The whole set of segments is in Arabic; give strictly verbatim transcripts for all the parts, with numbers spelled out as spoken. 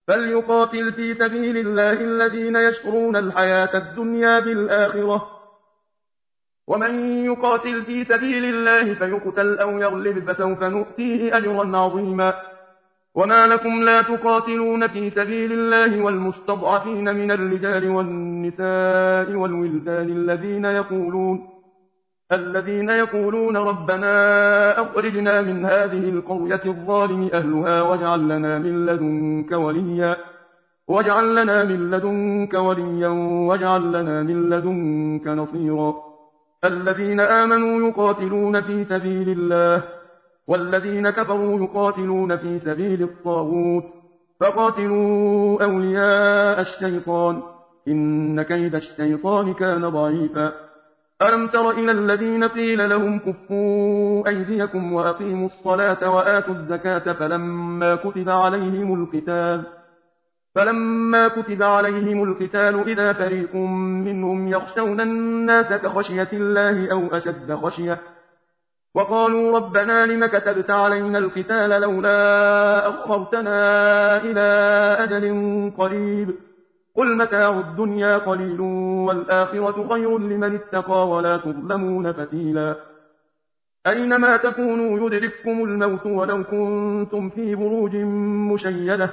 فليقاتل في سبيل الله الذين يشرون الحياة الدنيا بالآخرة، ومن يقاتل في سبيل الله فيقتل أو يغلب فسوف نؤتيه أجرا عظيما. وما لكم لا تقاتلون في سبيل الله والمستضعفين من الرجال والنساء والولدان الذين يقولون الذين يقولون ربنا أخرجنا من هذه القرية الظالم أهلها واجعل لنا من لدنك وليا واجعل لنا من لدنك وليا واجعل لنا من لدنك نصيرا. الذين آمنوا يقاتلون في سبيل الله والذين كفروا يقاتلون في سبيل الطاغوت فقاتلوا أولياء الشيطان إن كيد الشيطان كان ضعيفا. ألم تر إلى الذين قيل لهم كفوا أيديكم وأقيموا الصلاة وآتوا الزكاة فلما كتب عليهم القتال فلما كتب عليهم القتال إذا فريق منهم يخشون الناس كخشية الله أو أشد خشية وقالوا ربنا لم كتبت علينا القتال لولا أخرتنا إلى أجل قريب قل متاع الدنيا قليل والآخرة خير لمن اتقى ولا تظلمون فتيلا. أينما تكونوا يدرككم الموت ولو كنتم في بروج مشيدة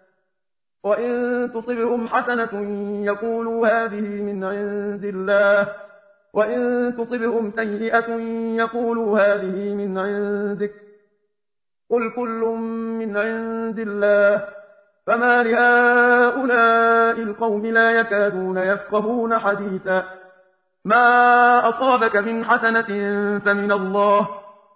وإن تصبهم حسنة يقولوا هذه من عند الله وإن تصبهم سيئة يقولوا هذه من عندك قل كل من عند الله فما لهؤلاء القوم لا يكادون يفقهون حديثا. ما أصابك من حسنة فمن الله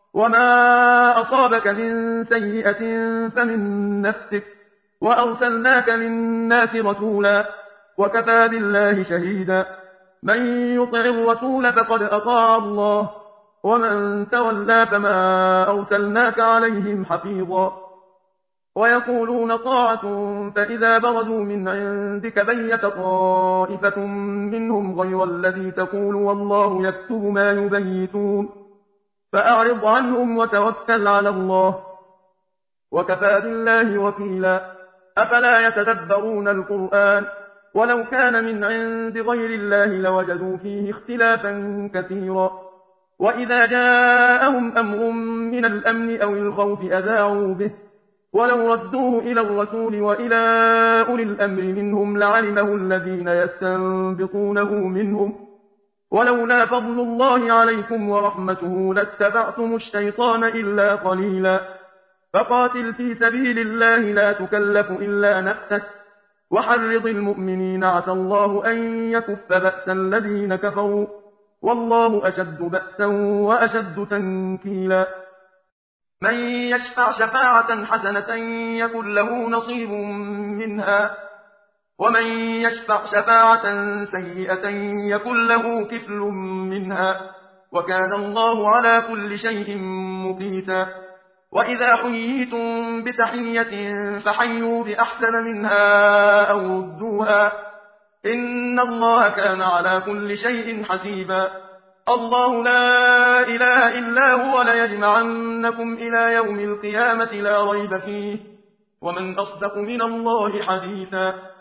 وما أصابك من سيئة فمن نفسك وأرسلناك للناس رسولا وكفى بالله شهيدا. من يطع الرسول فقد أطاع الله ومن تولى فما أرسلناك عليهم حفيظا. ويقولون طاعة فإذا برزوا من عندك بيت طائفة منهم غير الذي تقول والله يكتب ما يبيتون فأعرض عنهم وتوكل على الله وكفى بالله وكيلا. أفلا يتدبرون القرآن ولو كان من عند غير الله لوجدوا فيه اختلافا كثيرا. وإذا جاءهم أمر من الأمن أو الخوف أذاعوا به ولو ردوه إلى الرسول وإلى أولي الأمر منهم لعلمه الذين يستنبطونه منهم ولولا فضل الله عليكم ورحمته لاتبعتم الشيطان إلا قليلا. فقاتل في سبيل الله لا تكلف إلا نفسك وحرض المؤمنين عسى الله أن يكف بأس الذين كفروا والله أشد بأسا وأشد تنكيلا. من يشفع شفاعة حسنة يكن له نصيب منها ومن يشفع شفاعة سيئة يكن له كفل منها وكان الله على كل شيء مقيتا. وإذا حييتم بتحية فحيوا بأحسن منها أو ردوها إن الله كان على كل شيء حسيبا. الله لا إله إلا هو ليجمعنكم إلى يوم القيامة لا ريب فيه ومن أصدق من الله حديثا.